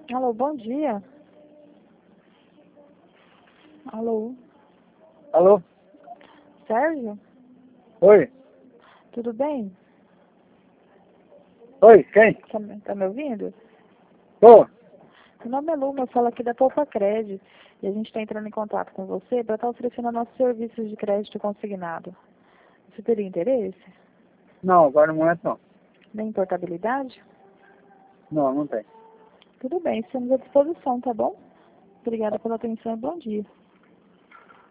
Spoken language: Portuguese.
Alô, bom dia. Alô, Alô? Sérgio? Oi? Tudo bem? Oi, quem? Tá me ouvindo? Tô. Meu nome é Luma, eu falo aqui da Poupa Crédito. E a gente está entrando em contato com você para estar oferecendo nossos serviços de crédito consignado. Você teria interesse? Não, agora no momento não. Nem portabilidade? Não, não tem. Tudo bem, estamos à disposição, tá bom? Obrigada pela atenção e bom dia.